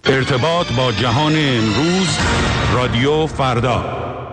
ارتباط با جهان امروز، رادیو فردا.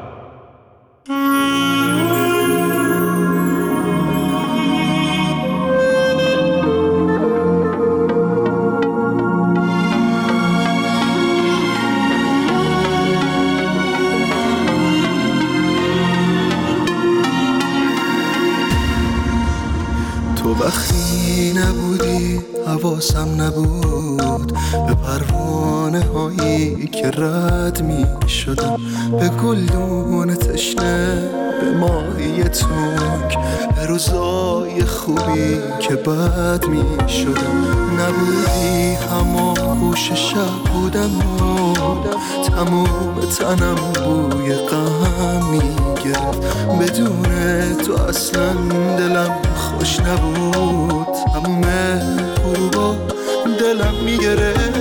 تو وقتی نبودی حواسم نبود به پروانه هایی که رد می شدم، به گلدون تشنه، به ماهی تنگ، به روزای خوبی که بد می شدم. نبودی همان گوش شب بودم و تموم تنم بوی غم می گرفت. بدون تو اصلا دلم خوش نبود، تموم غروبا دلم میگرفت.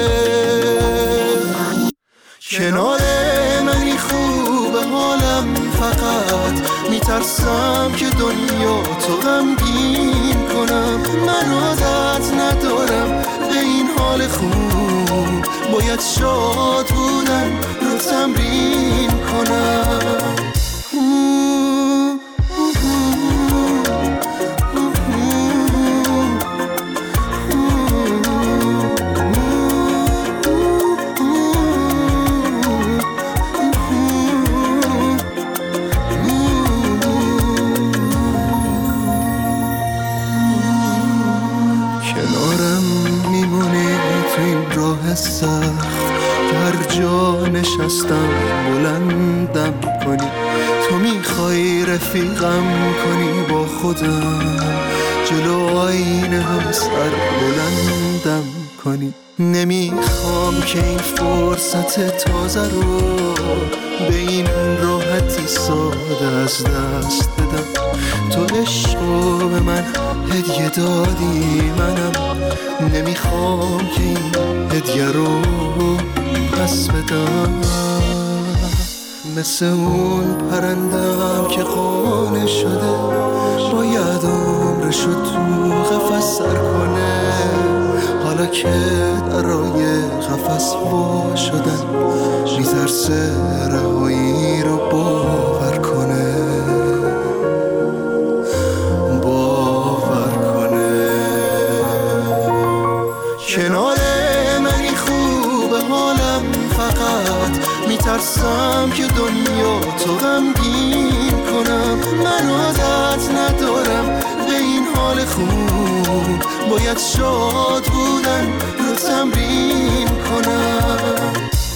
کنار منی خوبه حالم، فقط میترسم که دنیا تو غمگین کنم. من عادت ندارم به این حال خوب، باید شاد بودن رو تمرین کنم. سخت که هر جا نشستم بلندم کنی. تو میخوای رفیقم کنی با خودم، جلو آینه هم سر بلندم کنی. نمیخوام که این فرصت تازه رو به این راحتی ساده از دست بدم. تو عشقو به من هدیه دادی، منم نمیخوام که این هدیه رو پس بدم. مثل اون پرندم که قانع شده، باید عمرشو تو قفس سر کنه. حالا که درای قفس وا شدن، میترسه رهایی رو باور کنه. کنار منی خوبه حالم، فقط میترسم که دنیا تو غمگین کنم. من عادت ندارم به این حال خوب، باید شاد بودن رو تمرین کنم.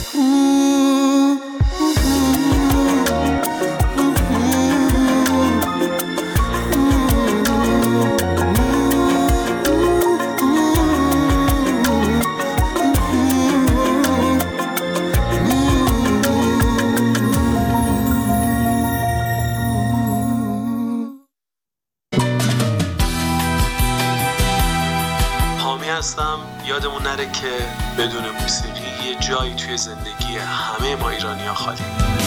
یادمون نره که بدون موسیقی یه جایی توی زندگی همه ما ایرانی‌ها خالی.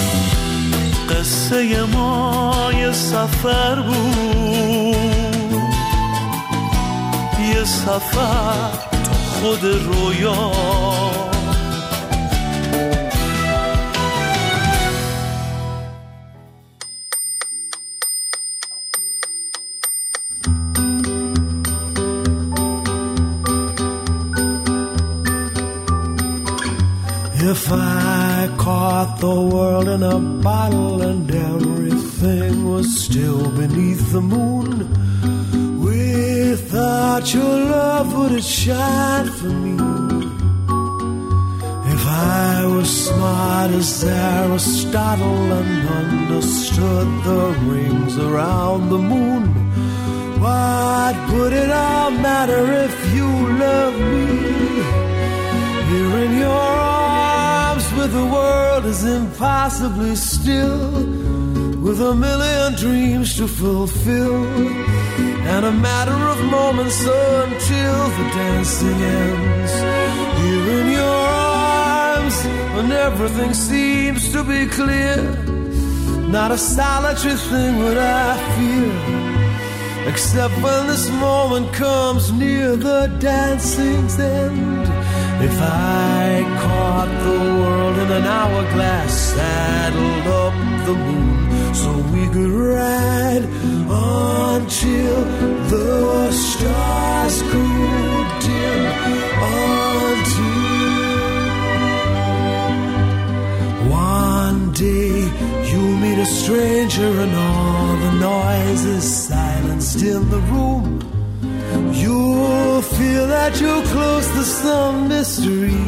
قصه ما یه سفر بود، یه سفر تو خود رویا. If I caught the world in a bottle and everything was still beneath the moon, without your love would it shine for me? If I was smart as Aristotle and understood the rings around the moon, what would it all matter if you loved me? Here in your arms with the world is impossibly still, with a million dreams to fulfill, and a matter of moments until the dancing ends. Here in your arms when everything seems to be clear, not a solitary thing would I fear, except when this moment comes near the dancing's end. If I caught the world in an hourglass, saddled up the moon so we could ride until the stars grew dim, until one day you'll meet a stranger and all the noise is silenced in the room. You'll feel that you're close to some mystery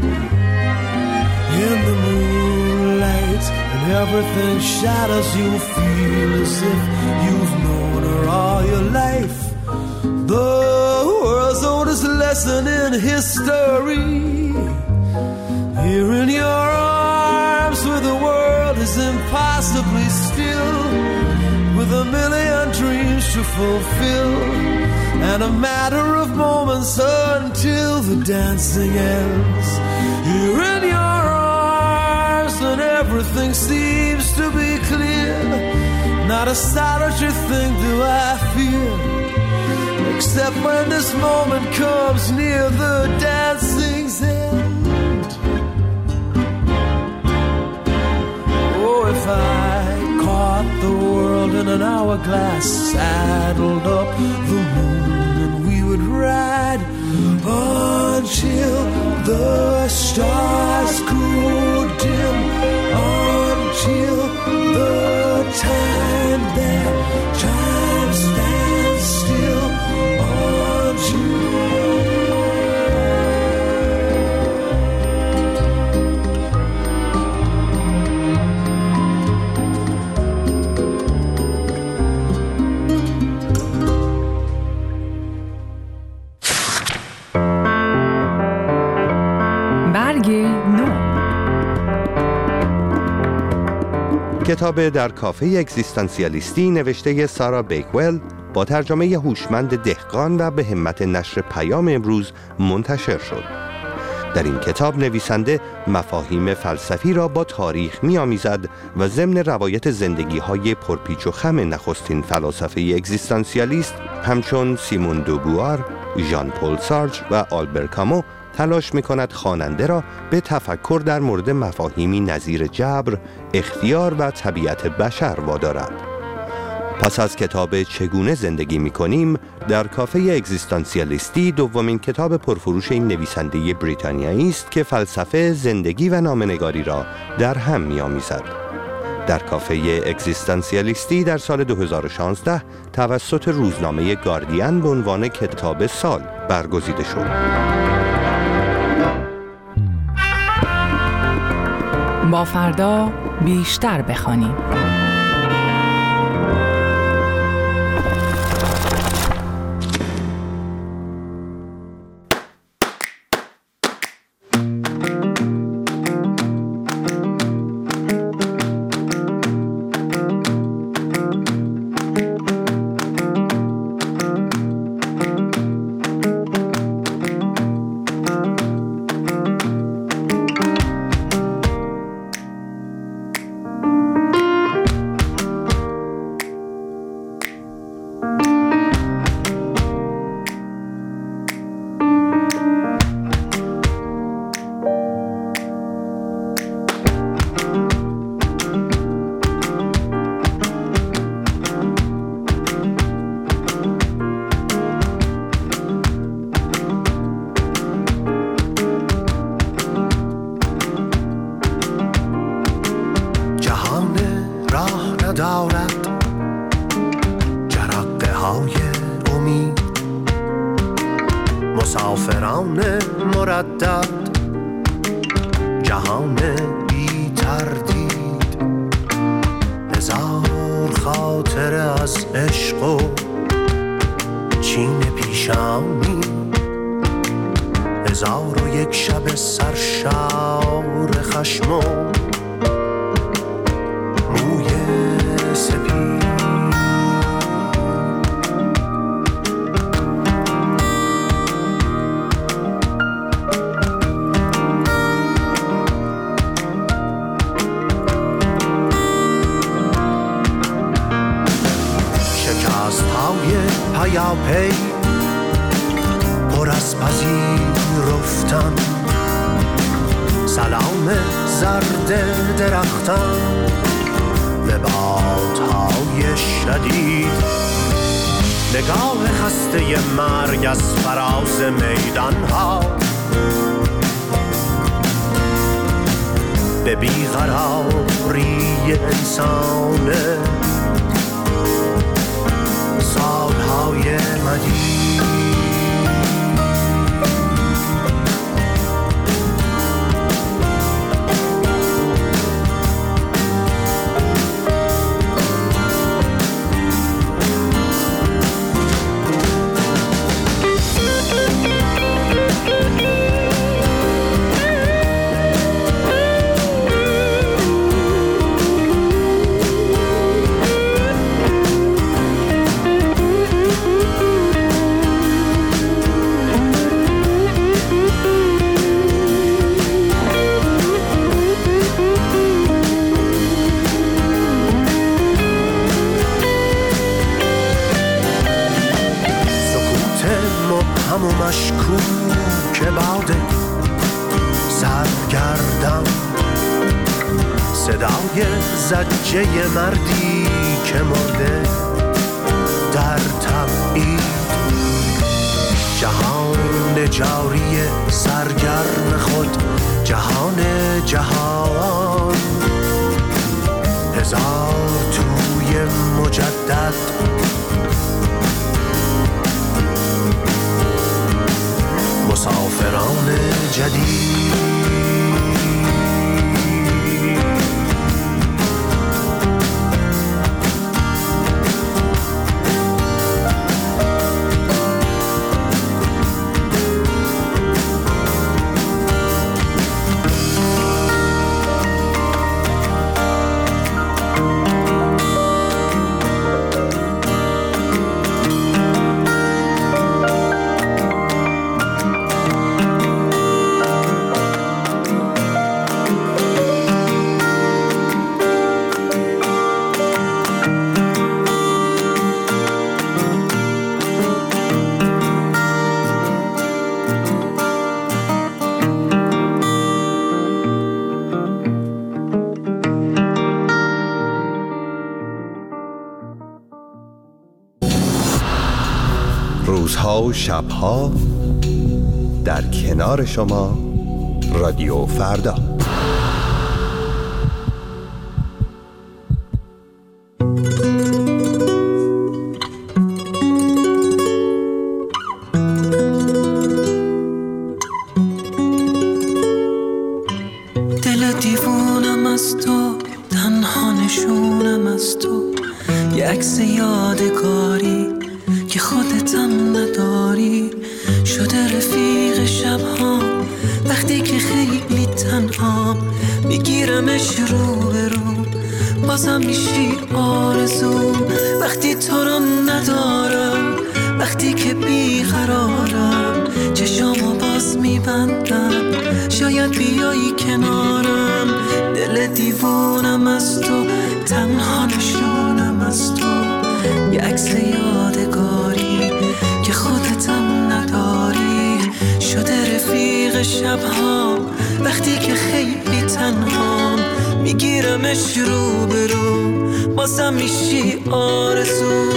in the moonlight, and everything shadows. You'll feel as if you've known her all your life. The world's oldest lesson in history, here in your arms where the world is impossibly still, with a million dreams to fulfill, and a matter of moments until the dancing ends. You're in your arms and everything seems to be clear. Not a solitary thing do I fear, except when this moment comes near the dancing's end. Oh, if I caught the world in an hourglass, saddled up the moon, and we would ride until the stars grew dim, until the time that time stands still, کتاب در کافه اگزیستانسیالیستی نوشته سارا بیکوئل با ترجمه هوشمند دهقان و به همت نشر پیام امروز منتشر شد. در این کتاب نویسنده مفاهیم فلسفی را با تاریخ می‌آمیزد و ضمن روایت زندگی‌های پرپیچ و خم نخستین فلاسفه اگزیستانسیالیست همچون سیمون دوبوار، ژان پل سارتر و آلبر کامو تلاش می‌کند خواننده را به تفکر در مورد مفاهیمی نظیر جبر، اختیار و طبیعت بشر وادارد. پس از کتاب چگونه زندگی می‌کنیم، در کافه اگزیستانسیالیستی دومین کتاب پرفروش این نویسنده بریتانیایی است که فلسفه، زندگی و نامه‌نگاری را در هم می‌آمیزد. در کافه اگزیستانسیالیستی در سال 2016 توسط روزنامه گاردین به عنوان کتاب سال برگزیده شد. با فردا بیشتر بخوانیم. ندارد جرقه های امید، مسافران مردد جهان بی تردید، هزار خاطره از عشق و چین پیشانی، 1001 شب سرشار خشم و موی سپید. شکست های پیاپی پر از پذیرفتن، سلام زده درختان به بادهای شدید، نگاه خسته مرگ از فراز میدان ها به بیقراری انسانه سالهای مدید. و مشکوک باده سرگردم، صدای زجه مردی که مرده در تبعید، جهان جاری سرگرم خود، جهان جهان هزار توی مجدد، مسافران جدید. روزها و شبها در کنار شما رادیو فردا. دل دیوونم از تو، تنها نشونم از تو، یه عکس یادگاری که خودتم نداری، شده رفیق شبها وقتی که خیلی تنهام، میگیرمش رو به رو بازم میشی آرزو، وقتی تو رو ندارم، وقتی که بیقرارم، چشامو باز میبندم شاید بیایی کنارم، دل دیوونم از تو، تنها نشونم از تو، یه عکس یادگاری که خودتم نداری، شده رفیق شبها وقتی که خیلی تنهام، میگیرمش رو به رو بازم میشی آرزو.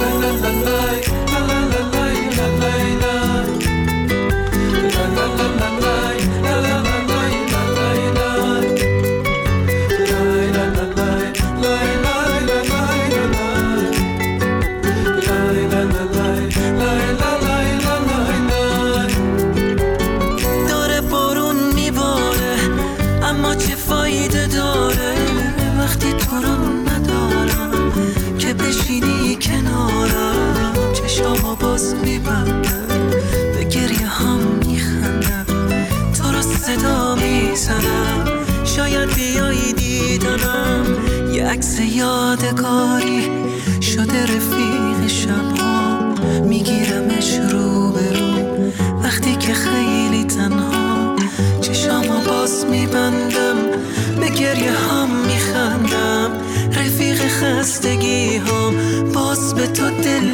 شاید بیایی دیدنم، یه عکس یادگاری شده رفیق شبها، میگیرمش رو به رو وقتی که خیلی تنها، چشامو باز میبندم به گریه هم میخندم، رفیق خستگی هم باز به تو دل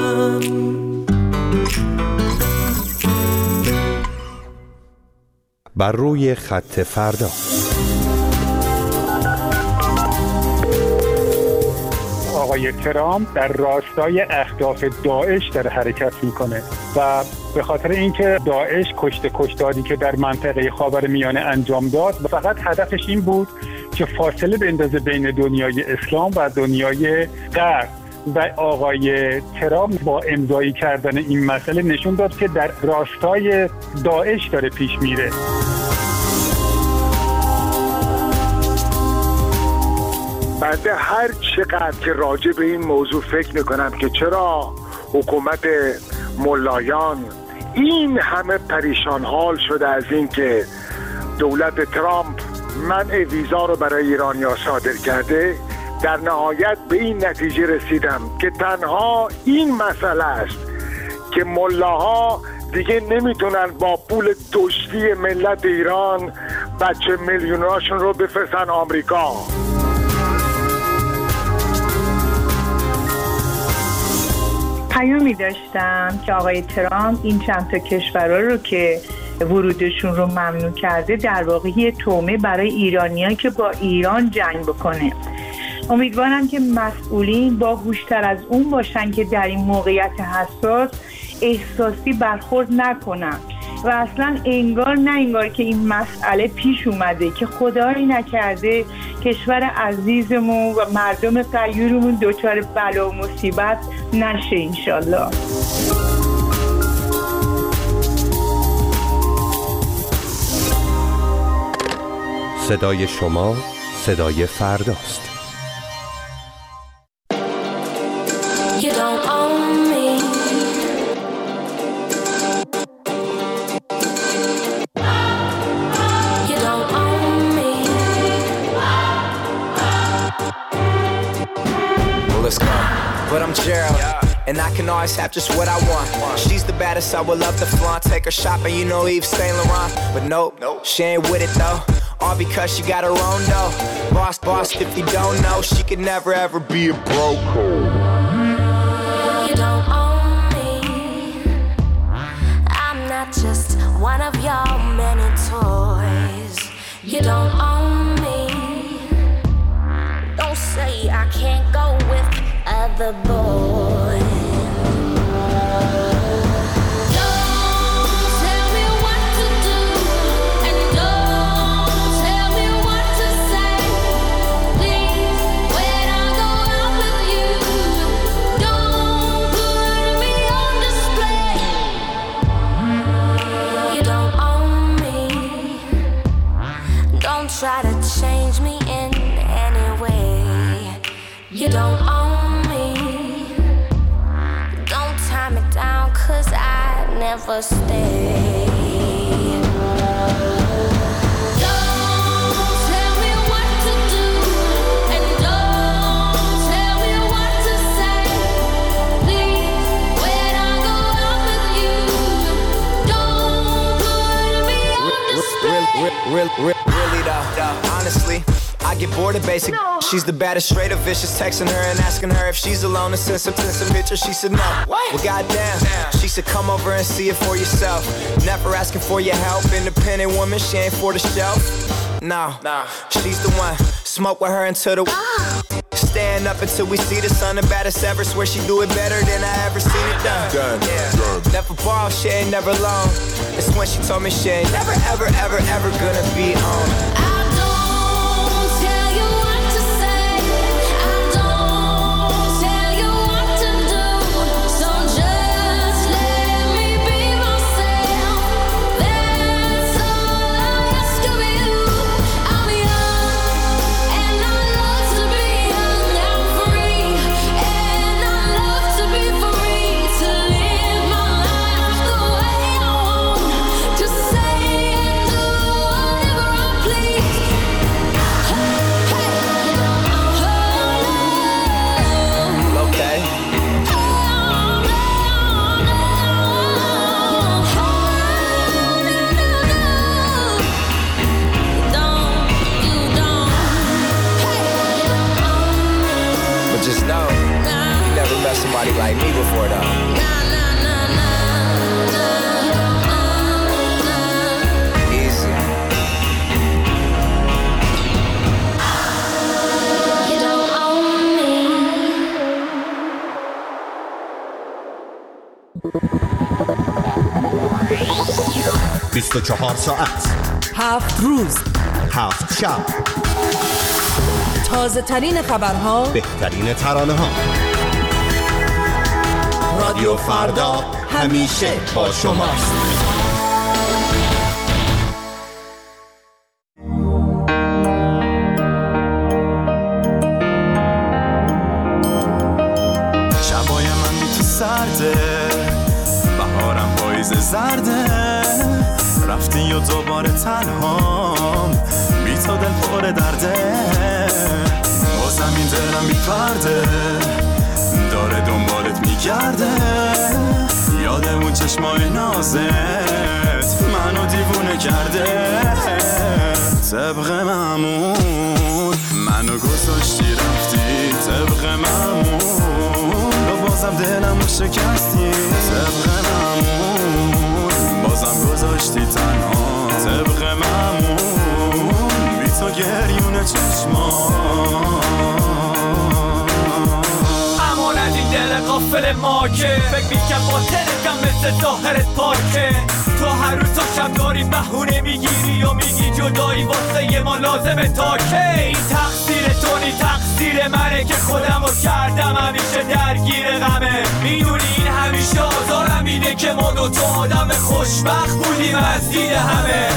میبندم. بر روی خط فردا. آقای ترامپ در راستای اهداف داعش در حرکت میکنه و به خاطر اینکه داعش کشتاری که در منطقه خاورمیانه انجام داد فقط هدفش این بود که فاصله بندازه بین دنیای اسلام و دنیای غرب و آقای ترامپ با امضایی کردن این مسئله نشون داد که در راستای داعش داره پیش میره. بنده هر چقدر که راجع به این موضوع فکر میکنم که چرا حکومت ملایان این همه پریشان حال شده از این که دولت ترامپ منع ویزا رو برای ایرانی‌ها صادر کرده، در نهایت به این نتیجه رسیدم که تنها این مسئله است که ملاها دیگه نمیتونن با پول دزدی ملت ایران بچه میلیونراشون رو بفرستن آمریکا. پیامی داشتم که آقای ترامپ این چند تا کشورها رو که ورودشون رو ممنوع کرده در واقع یه تومه برای ایرانیان که با ایران جنگ بکنه. امیدوارم که مسئولین باهوشتر از اون باشن که در این موقعیت حساس احساسی برخورد نکنن و اصلا انگار که این مسئله پیش اومده که خدایی نکرده کشور عزیزمون و مردم غیورمون دچار بلا و مصیبت نشه انشالله. صدای شما صدای فرداست. But I'm Gerald, and I can always have just what I want. She's the baddest, I would love to flaunt. Take her shopping, you know Yves Saint Laurent. But nope, she ain't with it though. All because she got her own dough. Boss, if you don't know, she could never ever be a broke. You don't own me. I'm not just one of your many toys. You don't own me. Don't say I can't go with other boys. Don't tell me what to do, and don't tell me what to say. Please, when I go out with you, don't put me on display. You don't own me. Don't try to change me in any way. You don't own me. Don't tie me down, 'cause I never stay. Don't tell me what to do, and don't tell me what to say. Please, when I go out with you, don't put me on display. Really though, honestly, I get bored of basic. She's the baddest, straight up vicious. Texting her and asking her if she's alone and send some pictures. She said no. Well, goddamn. She said come over and see it for yourself. Never asking for your help. Independent woman, she ain't for the shelf. No, she's the one. Smoke with her until the stand up until we see the sun. The baddest ever. Swear she do it better than I ever seen it done. Never ball, she ain't never alone. It's when she told me she ain't never ever gonna be on. Somebody like me before though. Easy. 24 ساعت 7 روز 7 شب، تازه ترین خبرها، بهترین ترانه ها. رادیو فردا همیشه با شماست. شبای من بی تو سرده، بهارم پاییز زرده، رفتی و دوباره تنهام، بی تو دل پر درده، بازم این دلم بی پرده داره دنبالت میگرده، یاد اون چشمای نازت منو دیوونه کرده، طبق معمول منو گذاشتی رفتی، طبق معمول و بازم دلمو شکستی، طبق معمول بازم گذاشتی تنها، طبق معمول بی تو گریون چشما. دل غافل ما که فکر میکن با تلکم مثل ظاهرت پاکه، تو هر روز تا شب داری بهونه میگیری و میگی جدایی واسه ما لازمه تا که این تقصیر تو نی تقصیر منه که خودمو کردم همیشه درگیر غمه، میدونی این همیشه آزارم میده که ما دو تا آدم خوشبخت بودیم از دید همه.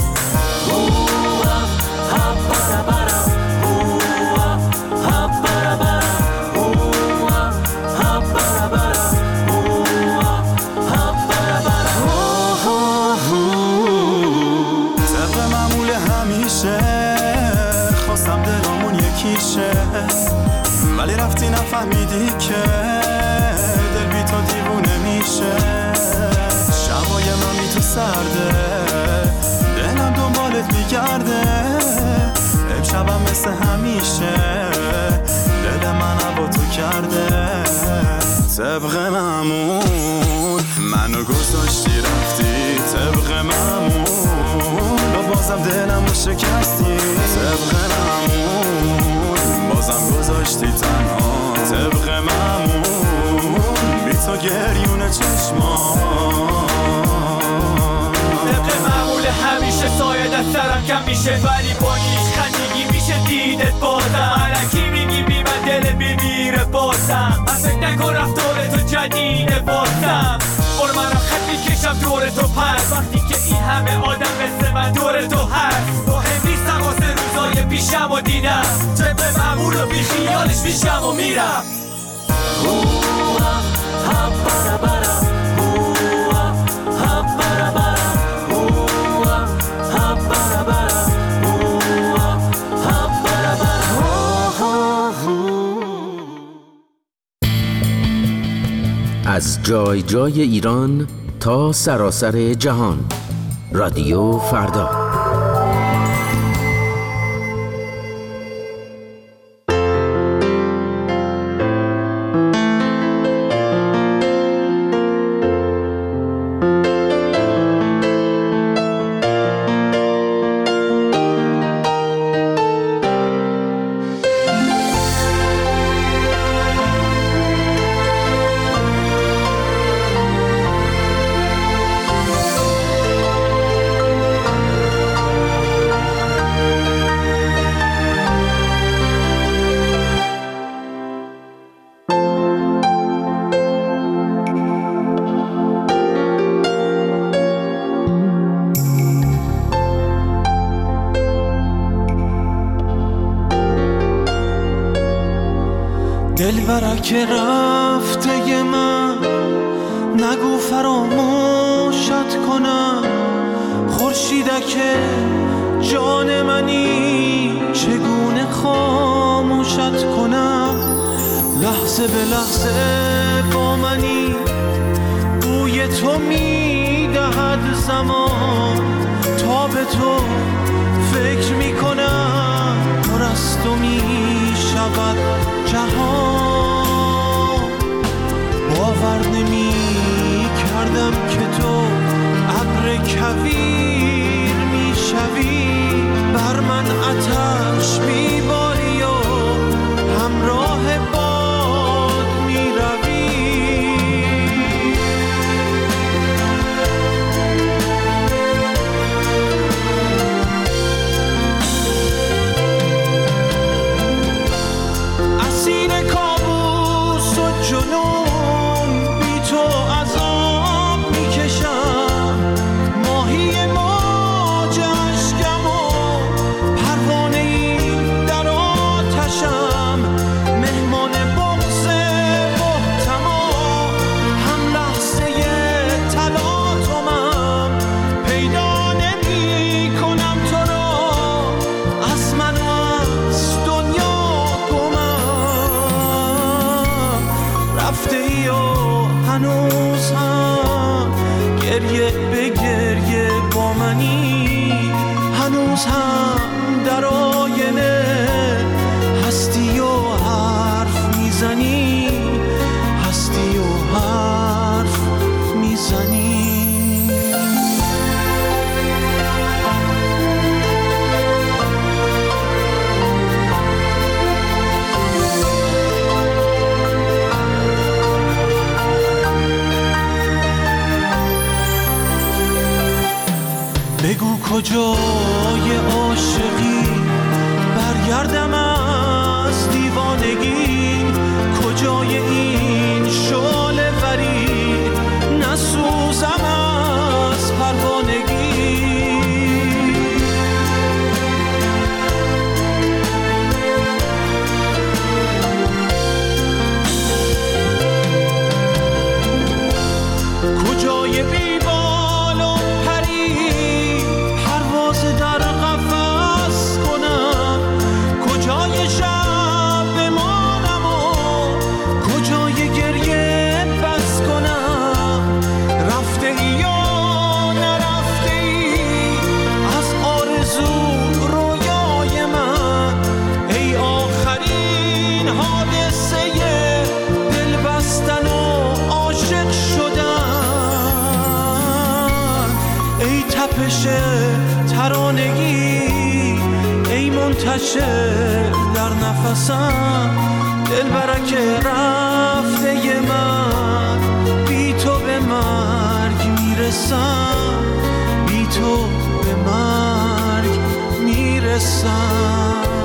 خواستم دلمون یکیشه ولی رفتی نفهمیدی که دل بی تو دیوونه میشه، شبای من بی تو سرده، دلم دنبالت میگرده، امشبم مثل همیشه دل من با تو کرده، طبق معمول منو گذاشتی رفتی، طبق معمول و بازم دلمو شکستی، طبق معمول بازم گذاشتی تنها، طبق معمول بی تو گریون چشما، طبق معمول همیشه سایه دست سرم کم میشه ولی با نیش خندگی میشه دیدت بازم، علکی میگی بی من دل میمیره بازم، من فکر نکن رفتار تو جدیده بازم، بر من رو خط میکشم دور تو پس، وقتی که این همه آدم مثل من دور تو هست، مهم نیستم واسه روزای پیشم و دیدم، طبق معمول و بی خیالش میشم و میرم. از جای جای ایران تا سراسر جهان، رادیو فردا. دلبرک رفته من نگو فراموشت کنم، خورشیدک جان منی چگونه خاموشت کنم، لحظه به لحظه با منی بوی تو میدهد زمان، تا به تو فکر میکنم پر از تو میشود جهان، باور نمی کردم که تو ابر کویر میشوی، بر من آتش میباری و همراه باد میروی. هنوز هم در آینه هستی و حرف میزنی، هستی و حرف میزنی. بگو کجای عاشقی، برگردم از دیوانگی، کجای این شعله وری، نسوزم از پروانگی. کجای بیبال و پری، پرواز در قفس کنم، کجای شب بمانم و کجای گریه بس کنم. رفته ای یا نرفته ای از آرزو رویای من، ای آخرین حادثه دل بستن و عاشق شدن، ای تپش ترانگی، ای منتشر در نفسم. دل برک رفته من، بی تو به مرگ میرسم، بی تو به مرگ میرسم.